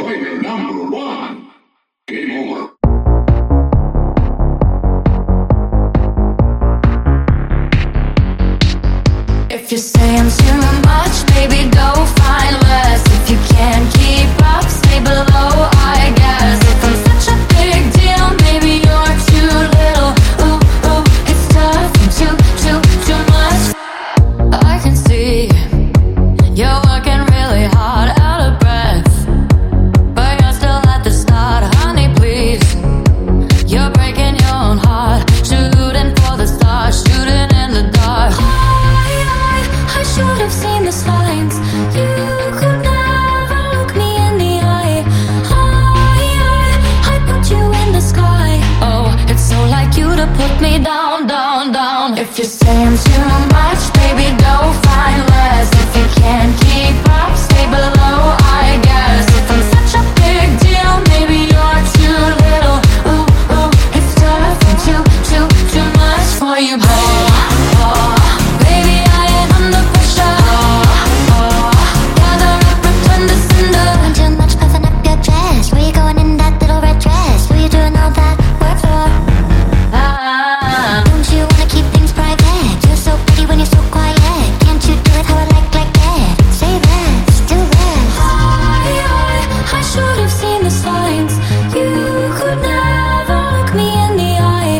Appointment number one. Game over. If you're saying too much, baby, go find less. If you can't keep up, stay below, I guess. If I'm such a big deal, maybe you're too little. Ooh, ooh, it's tough and too much. I can see you're working really hard, out of breath, but you're still at the start, honey, please. You're breaking your own heart, shooting for the stars, shooting in the dark. I should have seen the signs. You could never look me in the eye. I put you in the sky. Oh, it's so like you to put me down, down, down. If you're saying too much, baby, go find less. If you can't keep up, stay below, I guess. If I'm such a big deal, maybe you're too little. Ooh, ooh, it's tough and too much for you, babe. Baby, I ain't under pressure. Gather up, pretend to cinder. Doing too much, puffing up your chest. Where you going in that little red dress? Who you doing all that work for? Don't you wanna keep things private? You're so pretty when you're so quiet. Can't you do it how I like that? Say this, do this. I should have seen the signs. You could never look me in the eye.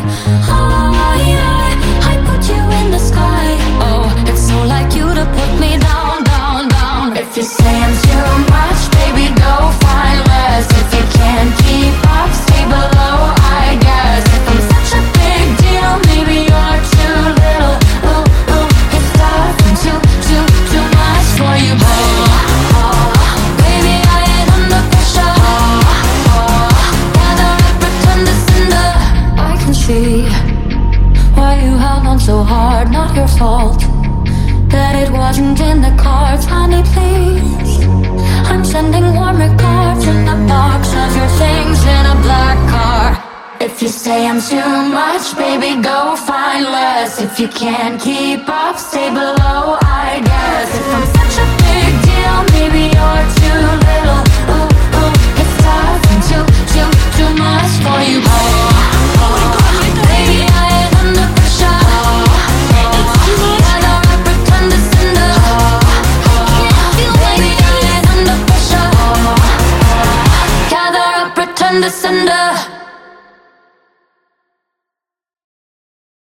I put you in the sky. Oh, it's so like you to put me down, down, down. If you're saying too much, baby, go find less. If you can't keep up, stay below, I guess. If I'm such a big deal, maybe you're too little. Ooh, ooh, it's tough and too much for you, babe. Baby, I ain't under pressure. Gather up, pretend to cinder. I can see why you held on so hard, not your fault. That it wasn't in the cards, honey, please. I'm sending warm regards in the box of your things in a black car. If you say I'm too much, baby, go find less. If you can't keep up, stay below, I guess. If I'm such a big deal, maybe you're too little. Ooh, ooh, it's tough and too much for you, babe. Baby, I ain't under pressure. Gather up, pretend to cinder. Baby, I ain't under pressure. Gather up, pretend to cinder.